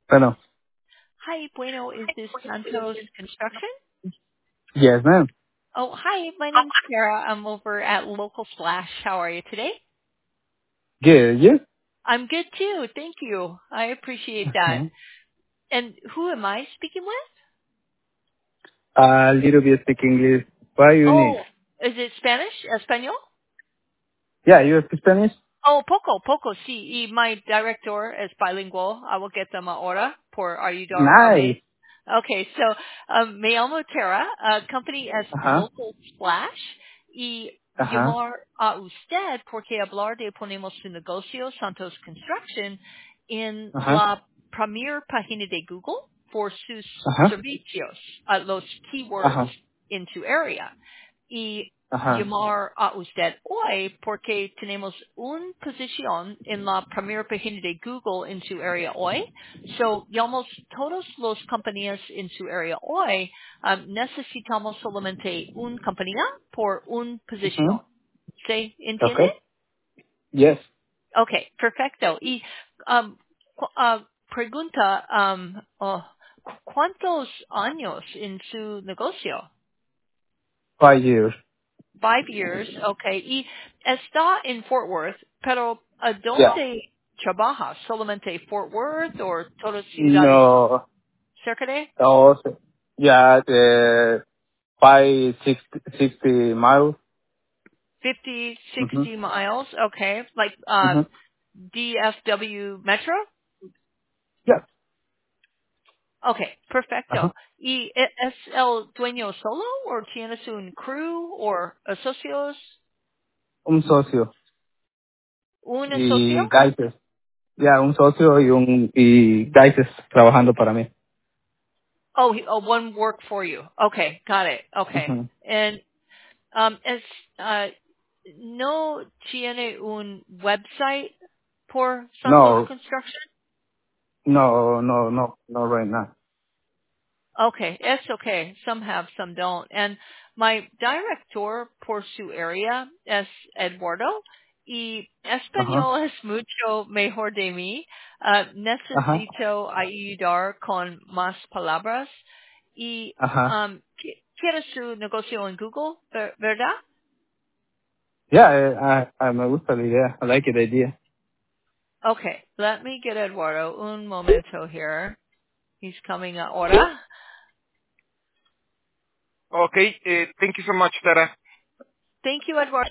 Bueno, Hi, bueno, is this Santos Construction? yes, ma'am. Oh, hi, my name's Sarah. I'm over at Local Splash. How are you today? Good, you? I'm good too. Thank you. I appreciate that. Mhm. And who am I speaking with? A little bit speak English. What you need? Oh, is it Spanish? Espanol? Yeah, you speak Spanish? Oh, poco, sí. Y my director es bilingual. I will get them ahora por ayudar a mí. Nice. Okay, so me llamo Tara, company es Ajá, Local Splash y ajá, llamar a usted porque hablar de ponemos su negocio Santos Construction en ajá, la primera página de Google por sus ajá, servicios, los keywords ajá, in su area. Y ajá. llamar a usted hoy porque tenemos una posición en la primera página de Google en su área hoy. So, llamamos todas las compañías en su área hoy. Necesitamos solamente una compañía por una posición. Mhm. ¿Se entiende? Okay. Yes. Okay, perfecto. Y pregunta, ¿cuántos años en su negocio? 5 years. 5 years, okay. Y está en Fort Worth, pero ¿a Yeah. dónde trabaja? ¿Solamente Fort Worth o todas ciudades No. cerca de? Also, yeah, 60 miles. 50, Mhm. 60 miles, okay. Like Mhm. DFW Metro? Yeah. Okay, perfecto. Ajá. ¿Y es el dueño solo o tienes un crew o socios? Un socio ¿Un socio? y Gaises. Ya, un socio y Gaises trabajando para mí. Oh, one work for you. Okay, got it. Okay. Mhm. And es, ¿no tiene un website por Santos No, Construction? no right now. Okay, it's okay. Some have, some don't. And my director por su área es Eduardo y Ajá, español es mucho mejor de mí. ajá, Necesito ayudar con más palabras y ajá. quiere su negocio en Google, ¿verdad? Yeah, me gusta la idea. I like the idea. Okay, let me get Eduardo un momento here. He's coming ahora. Okay, thank you so much, Tara. Thank you, Eduardo.